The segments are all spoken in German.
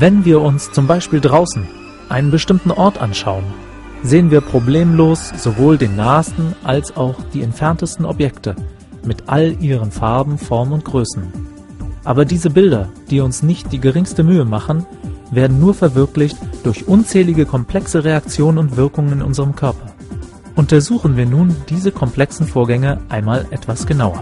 Wenn wir uns zum Beispiel draußen einen bestimmten Ort anschauen, sehen wir problemlos sowohl den nahesten als auch die entferntesten Objekte mit all ihren Farben, Formen und Größen. Aber diese Bilder, die uns nicht die geringste Mühe machen, werden nur verwirklicht durch unzählige komplexe Reaktionen und Wirkungen in unserem Körper. Untersuchen wir nun diese komplexen Vorgänge einmal etwas genauer.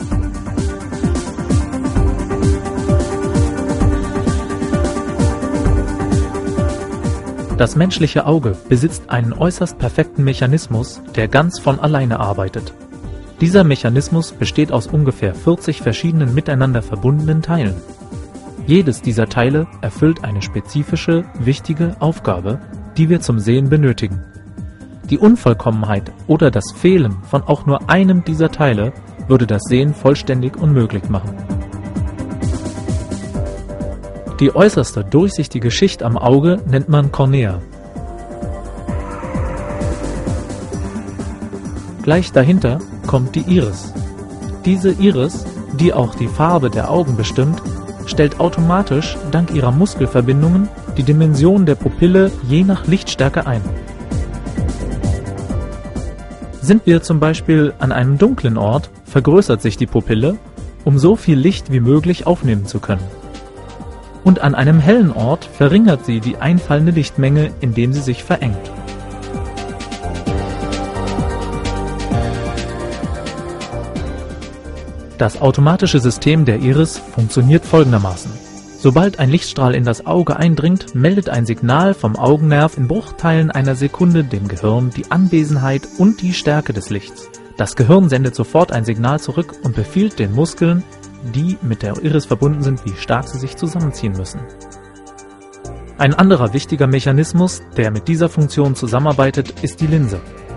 Das menschliche Auge besitzt einen äußerst perfekten Mechanismus, der ganz von alleine arbeitet. Dieser Mechanismus besteht aus ungefähr 40 verschiedenen miteinander verbundenen Teilen. Jedes dieser Teile erfüllt eine spezifische, wichtige Aufgabe, die wir zum Sehen benötigen. Die Unvollkommenheit oder das Fehlen von auch nur einem dieser Teile würde das Sehen vollständig unmöglich machen. Die äußerste durchsichtige Schicht am Auge nennt man Kornea. Gleich dahinter kommt die Iris. Diese Iris, die auch die Farbe der Augen bestimmt, stellt automatisch dank ihrer Muskelverbindungen die Dimension der Pupille je nach Lichtstärke ein. Sind wir zum Beispiel an einem dunklen Ort, vergrößert sich die Pupille, um so viel Licht wie möglich aufnehmen zu können. Und an einem hellen Ort verringert sie die einfallende Lichtmenge, indem sie sich verengt. Das automatische System der Iris funktioniert folgendermaßen. Sobald ein Lichtstrahl in das Auge eindringt, meldet ein Signal vom Augennerv in Bruchteilen einer Sekunde dem Gehirn die Anwesenheit und die Stärke des Lichts. Das Gehirn sendet sofort ein Signal zurück und befiehlt den Muskeln, die mit der Iris verbunden sind, wie stark sie sich zusammenziehen müssen. Ein anderer wichtiger Mechanismus, der mit dieser Funktion zusammenarbeitet, ist die Linse.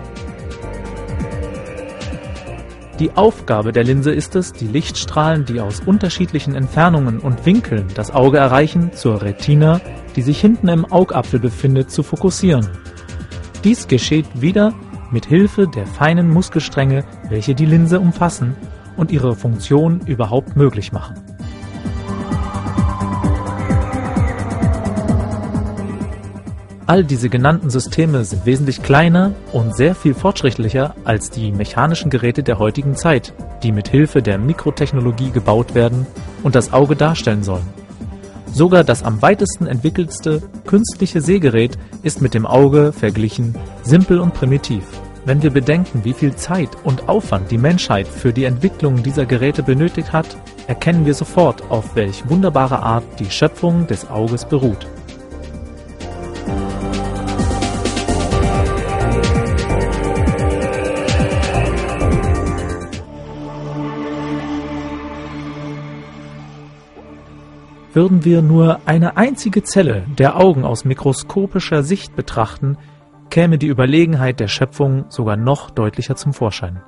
Die Aufgabe der Linse ist es, die Lichtstrahlen, die aus unterschiedlichen Entfernungen und Winkeln das Auge erreichen, zur Retina, die sich hinten im Augapfel befindet, zu fokussieren. Dies geschieht wieder mit Hilfe der feinen Muskelstränge, welche die Linse umfassen und ihre Funktion überhaupt möglich machen. All diese genannten Systeme sind wesentlich kleiner und sehr viel fortschrittlicher als die mechanischen Geräte der heutigen Zeit, die mit Hilfe der Mikrotechnologie gebaut werden und das Auge darstellen sollen. Sogar das am weitesten entwickelste künstliche Sehgerät ist mit dem Auge verglichen simpel und primitiv. Wenn wir bedenken, wie viel Zeit und Aufwand die Menschheit für die Entwicklung dieser Geräte benötigt hat, erkennen wir sofort, auf welch wunderbare Art die Schöpfung des Auges beruht. Würden wir nur eine einzige Zelle der Augen aus mikroskopischer Sicht betrachten, käme die Überlegenheit der Schöpfung sogar noch deutlicher zum Vorschein.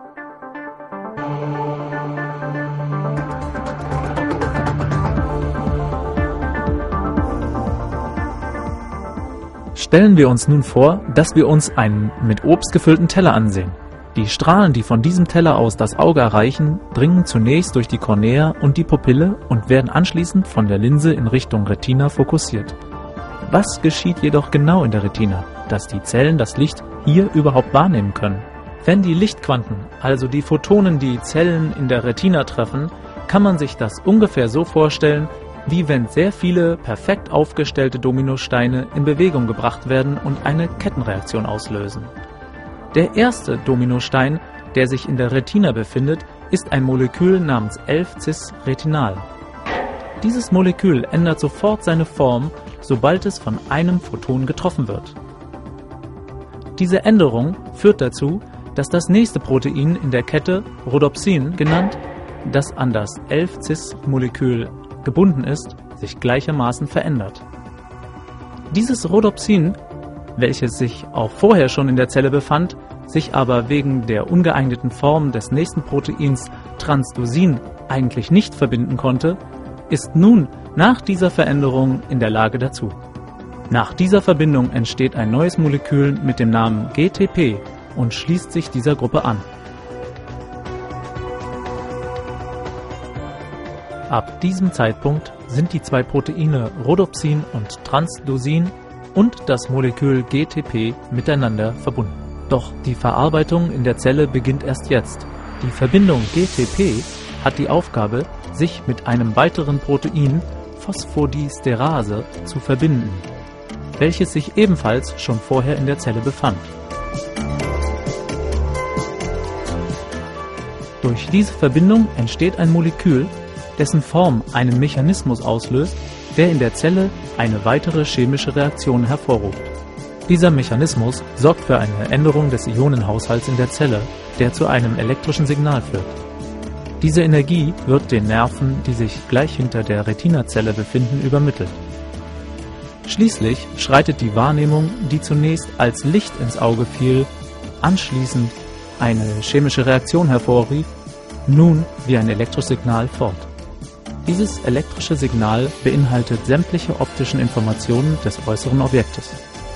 Stellen wir uns nun vor, dass wir uns einen mit Obst gefüllten Teller ansehen. Die Strahlen, die von diesem Teller aus das Auge erreichen, dringen zunächst durch die Kornea und die Pupille und werden anschließend von der Linse in Richtung Retina fokussiert. Was geschieht jedoch genau in der Retina, dass die Zellen das Licht hier überhaupt wahrnehmen können? Wenn die Lichtquanten, also die Photonen, die Zellen in der Retina treffen, kann man sich das ungefähr so vorstellen, wie wenn sehr viele perfekt aufgestellte Dominosteine in Bewegung gebracht werden und eine Kettenreaktion auslösen. Der erste Dominostein, der sich in der Retina befindet, ist ein Molekül namens 11-Cis-Retinal. Dieses Molekül ändert sofort seine Form, sobald es von einem Photon getroffen wird. Diese Änderung führt dazu, dass das nächste Protein in der Kette, Rhodopsin genannt, das an das 11-Cis-Molekül gebunden ist, sich gleichermaßen verändert. Dieses Rhodopsin, welches sich auch vorher schon in der Zelle befand, sich aber wegen der ungeeigneten Form des nächsten Proteins Transdusin eigentlich nicht verbinden konnte, ist nun nach dieser Veränderung in der Lage dazu. Nach dieser Verbindung entsteht ein neues Molekül mit dem Namen GTP und schließt sich dieser Gruppe an. Ab diesem Zeitpunkt sind die zwei Proteine Rhodopsin und Transdusin und das Molekül GTP miteinander verbunden. Doch die Verarbeitung in der Zelle beginnt erst jetzt. Die Verbindung GTP hat die Aufgabe, sich mit einem weiteren Protein, Phosphodiesterase, zu verbinden, welches sich ebenfalls schon vorher in der Zelle befand. Durch diese Verbindung entsteht ein Molekül, dessen Form einen Mechanismus auslöst, der in der Zelle eine weitere chemische Reaktion hervorruft. Dieser Mechanismus sorgt für eine Änderung des Ionenhaushalts in der Zelle, der zu einem elektrischen Signal führt. Diese Energie wird den Nerven, die sich gleich hinter der Retinazelle befinden, übermittelt. Schließlich schreitet die Wahrnehmung, die zunächst als Licht ins Auge fiel, anschließend eine chemische Reaktion hervorrief, nun wie ein Elektrosignal fort. Dieses elektrische Signal beinhaltet sämtliche optischen Informationen des äußeren Objektes.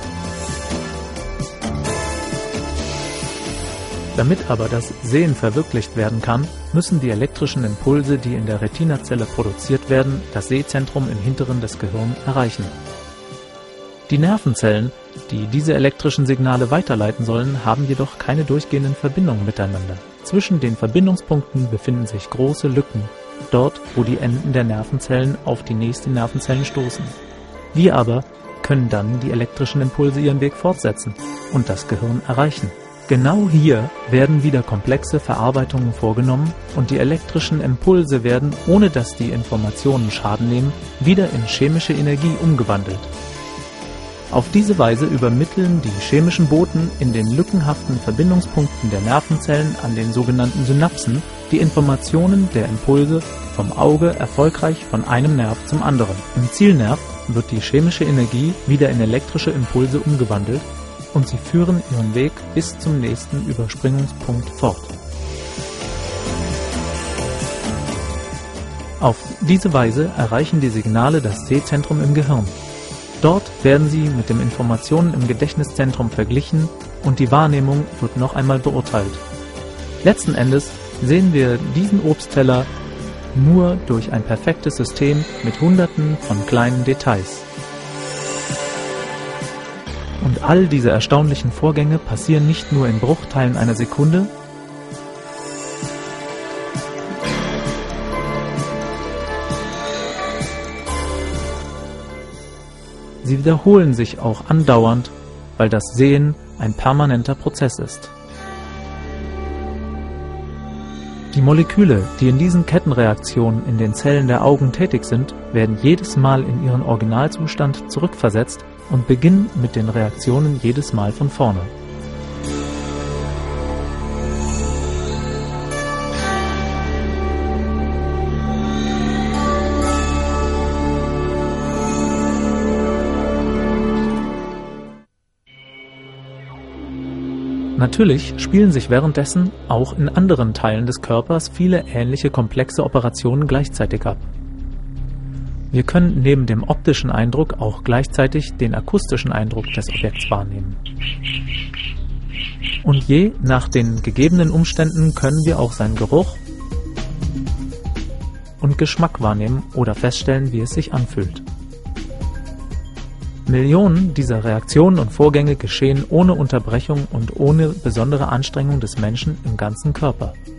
Damit aber das Sehen verwirklicht werden kann, müssen die elektrischen Impulse, die in der Retinazelle produziert werden, das Sehzentrum im Hinteren des Gehirns erreichen. Die Nervenzellen, die diese elektrischen Signale weiterleiten sollen, haben jedoch keine durchgehenden Verbindungen miteinander. Zwischen den Verbindungspunkten befinden sich große Lücken, dort wo die Enden der Nervenzellen auf die nächsten Nervenzellen stoßen. Wir aber können dann die elektrischen Impulse ihren Weg fortsetzen und das Gehirn erreichen. Genau hier werden wieder komplexe Verarbeitungen vorgenommen und die elektrischen Impulse werden, ohne dass die Informationen Schaden nehmen, wieder in chemische Energie umgewandelt. Auf diese Weise übermitteln die chemischen Boten in den lückenhaften Verbindungspunkten der Nervenzellen an den sogenannten Synapsen die Informationen der Impulse vom Auge erfolgreich von einem Nerv zum anderen. Im Zielnerv wird die chemische Energie wieder in elektrische Impulse umgewandelt und sie führen ihren Weg bis zum nächsten Überspringungspunkt fort. Auf diese Weise erreichen die Signale das Sehzentrum im Gehirn. Dort werden sie mit den Informationen im Gedächtniszentrum verglichen und die Wahrnehmung wird noch einmal beurteilt. Letzten Endes sehen wir diesen Obstteller nur durch ein perfektes System mit Hunderten von kleinen Details. Und all diese erstaunlichen Vorgänge passieren nicht nur in Bruchteilen einer Sekunde, sie wiederholen sich auch andauernd, weil das Sehen ein permanenter Prozess ist. Die Moleküle, die in diesen Kettenreaktionen in den Zellen der Augen tätig sind, werden jedes Mal in ihren Originalzustand zurückversetzt und beginnen mit den Reaktionen jedes Mal von vorne. Natürlich spielen sich währenddessen auch in anderen Teilen des Körpers viele ähnliche komplexe Operationen gleichzeitig ab. Wir können neben dem optischen Eindruck auch gleichzeitig den akustischen Eindruck des Objekts wahrnehmen. Und je nach den gegebenen Umständen können wir auch seinen Geruch und Geschmack wahrnehmen oder feststellen, wie es sich anfühlt. Millionen dieser Reaktionen und Vorgänge geschehen ohne Unterbrechung und ohne besondere Anstrengung des Menschen im ganzen Körper.